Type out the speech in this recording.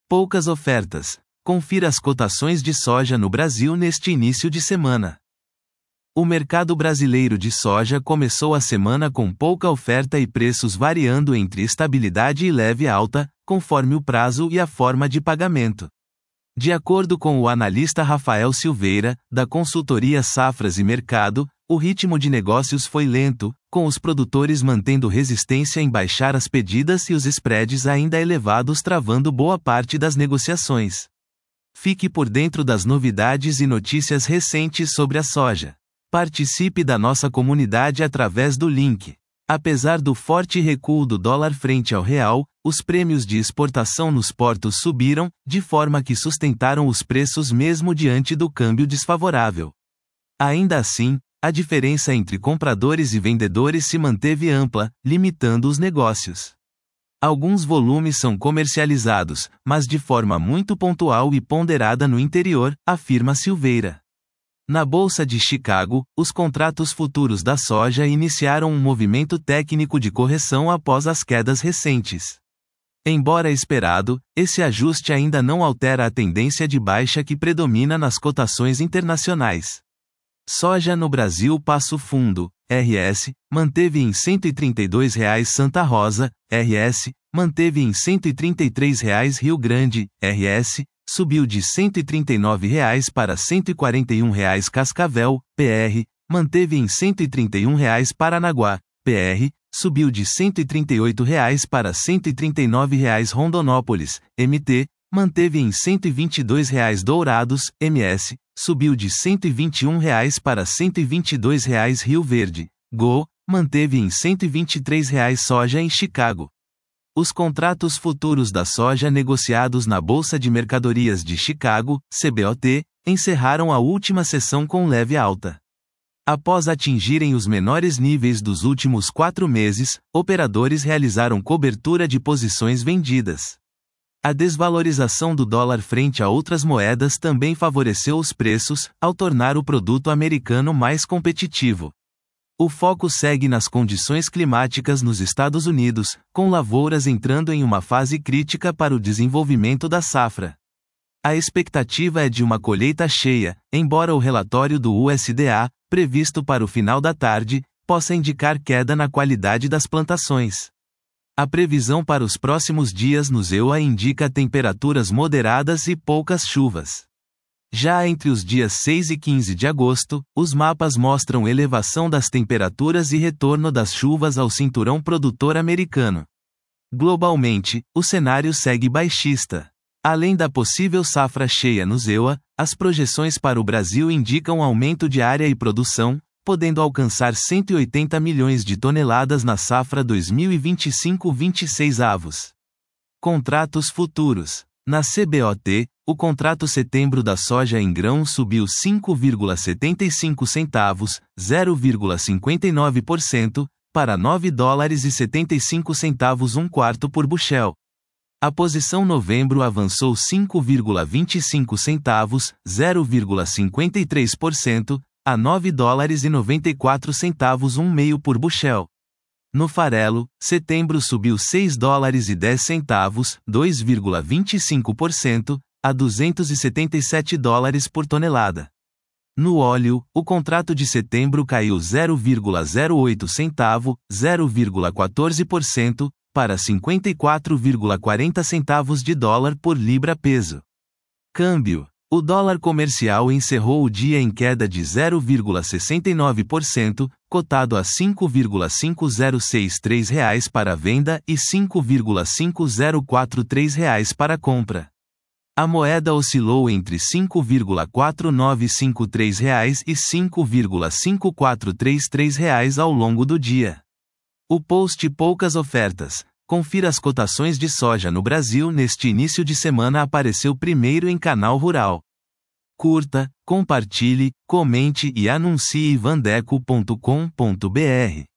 Poucas ofertas. Confira as cotações de soja no Brasil neste início de semana. O mercado brasileiro de soja começou a semana com pouca oferta e preços variando entre estabilidade e leve alta, conforme o prazo e a forma de pagamento. De acordo com o analista Rafael Silveira, da consultoria Safras e Mercado, o ritmo de negócios foi lento, com os produtores mantendo resistência em baixar as pedidas e os spreads ainda elevados travando boa parte das negociações. Fique por dentro das novidades e notícias recentes sobre a soja. Participe da nossa comunidade através do link. Apesar do forte recuo do dólar frente ao real, os prêmios de exportação nos portos subiram, de forma que sustentaram os preços mesmo diante do câmbio desfavorável. Ainda assim, a diferença entre compradores e vendedores se manteve ampla, limitando os negócios. Alguns volumes são comercializados, mas de forma muito pontual e ponderada no interior, afirma Silveira. Na Bolsa de Chicago, os contratos futuros da soja iniciaram um movimento técnico de correção após as quedas recentes. Embora esperado, esse ajuste ainda não altera a tendência de baixa que predomina nas cotações internacionais. Soja no Brasil Passo Fundo, RS, manteve em R$ 132,00 Santa Rosa, RS, manteve em R$ 133,00 Rio Grande, RS, subiu de R$ 139,00 para R$ 141,00 Cascavel, PR, manteve em R$ 131,00 Paranaguá, PR, subiu de R$ 138,00 para R$ 139,00 Rondonópolis, MT, manteve em R$ 122,00 Dourados, MS, subiu de R$ 121,00 para R$ 122,00 Rio Verde, GO, manteve em R$ 123,00 soja em Chicago. Os contratos futuros da soja negociados na Bolsa de Mercadorias de Chicago, CBOT, encerraram a última sessão com leve alta. Após atingirem os menores níveis dos últimos 4 meses, operadores realizaram cobertura de posições vendidas. A desvalorização do dólar frente a outras moedas também favoreceu os preços, ao tornar o produto americano mais competitivo. O foco segue nas condições climáticas nos Estados Unidos, com lavouras entrando em uma fase crítica para o desenvolvimento da safra. A expectativa é de uma colheita cheia, embora o relatório do USDA, previsto para o final da tarde, possa indicar queda na qualidade das plantações. A previsão para os próximos dias no EUA indica temperaturas moderadas e poucas chuvas. Já entre os dias 6 e 15 de agosto, os mapas mostram elevação das temperaturas e retorno das chuvas ao cinturão produtor americano. Globalmente, o cenário segue baixista. Além da possível safra cheia no EUA, as projeções para o Brasil indicam aumento de área e produção, podendo alcançar 180 milhões de toneladas na safra 2025-26 avos. Contratos futuros. Na CBOT, o contrato setembro da soja em grão subiu 5,75 centavos, 0,59%, para $9,75 um quarto por bushel. A posição novembro avançou 5,25 centavos, 0,53%, a $9,94 um meio por bushel. No farelo, setembro subiu $6,10, 2,25%, a $277 por tonelada. No óleo, o contrato de setembro caiu 0,08 centavo, 0,14%, para 54,40 centavos de dólar por libra peso. Câmbio. O dólar comercial encerrou o dia em queda de 0,69%, cotado a R$ 5,5063 para venda e R$ 5,5043 para compra. A moeda oscilou entre R$ 5,4953 e R$ 5,5433 ao longo do dia. O post Poucas Ofertas. Confira as cotações de soja no Brasil neste início de semana apareceu primeiro em Canal Rural. Curta, compartilhe, comente e anuncie vandeco.com.br.